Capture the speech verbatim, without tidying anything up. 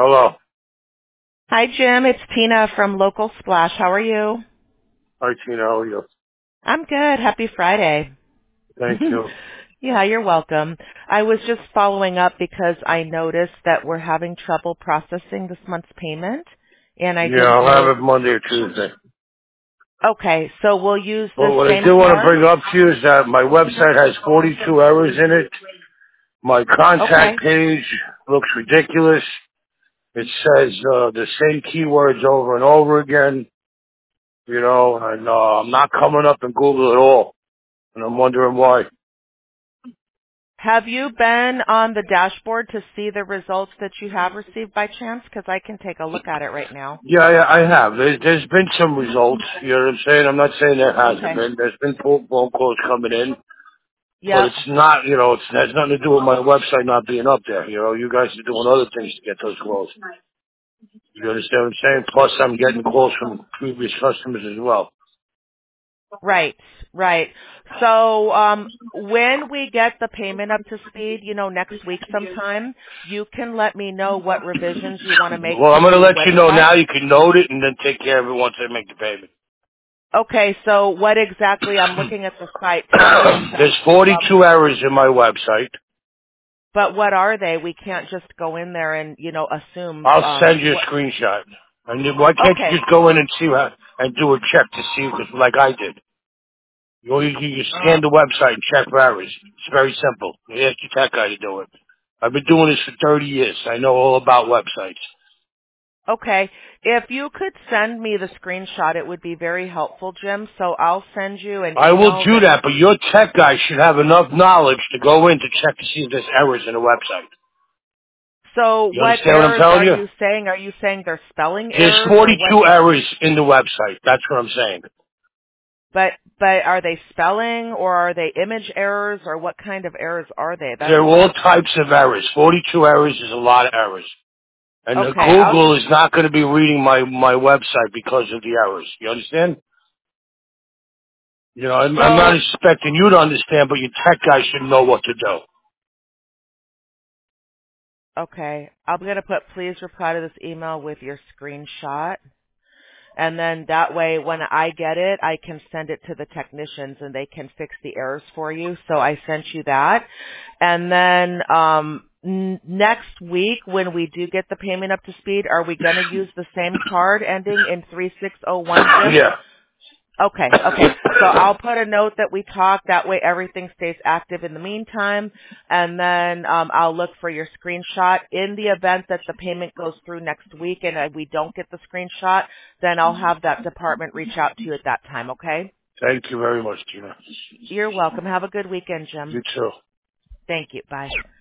Hello. Hi, Jim. It's Tina from Local Splash. How are you? Hi, Tina. How are you? I'm good. Happy Friday. Thank you. Yeah, you're welcome. I was just following up because I noticed that we're having trouble processing this month's payment, and I Yeah, didn't I'll know have if... it Monday or Tuesday. Okay, so we'll use the Well, what I same do want to card? bring up to you is that my website has forty-two errors in it. My Okay. contact page looks ridiculous. It says uh, the same keywords over and over again, you know, and uh, I'm not coming up in Google at all, and I'm wondering why. Have you been on the dashboard to see the results that you have received by chance? Because I can take a look at it right now. Yeah, I, I have. There's, there's been some results, you know what I'm saying? I'm not saying there hasn't Okay. been. There's been phone phone calls coming in. But Yep. it's not, you know, it's, it has nothing to do with my website not being up there. You know, you guys are doing other things to get those calls. You understand what I'm saying? Plus, I'm getting calls from previous customers as well. Right, right. So um, when we get the payment up to speed, you know, next week sometime, you can let me know what revisions you want to make Well, I'm to going to the let you know website. now. You can note it and then take care of it once I make the payment. Okay, so what exactly, I'm looking at the site. Tell me There's exactly, um, forty-two errors in my website. but what are they? We can't just go in there and, you know, assume. I'll Um, send you a what? screenshot. And then why can't you Okay. just go in and see how, and do a check to see, because like I did. You, know, you, you scan the website and check for errors. It's very simple. You ask your tech guy to do it. I've been doing this for thirty years. I know all about websites. Okay. If you could send me the screenshot, it would be very helpful, Jim. So I'll send you an I will email do that. that, but your tech guy should have enough knowledge to go in to check to see if there's errors in the website. So You what understand what I'm errors telling are you? you saying? Are you saying they're spelling There's errors or what? forty-two errors in the website. That's what I'm saying. But but are they spelling or are they image errors or what kind of errors are they? That's There are all types of errors. forty-two errors is a lot of errors. And the okay. I'll Google is not going to be reading my, my website because of the errors. You understand? You know, I'm, I'm not so expecting you to understand, but your tech guy should know what to do. okay. I'm gonna put please reply to this email with your screenshot. And then that way, when I get it, I can send it to the technicians and they can fix the errors for you. So I sent you that. And then um, n- next week, when we do get the payment up to speed, are we going to use the same card ending in three six zero one, Jim? Yeah. Okay, okay. So I'll put a note that we talked. That way everything stays active in the meantime. And then um, I'll look for your screenshot. In the event that the payment goes through next week and uh, we don't get the screenshot, then I'll have that department reach out to you at that time, okay? Thank you very much, Tina. You're welcome. Have a good weekend, Jim. You too. Thank you. Bye.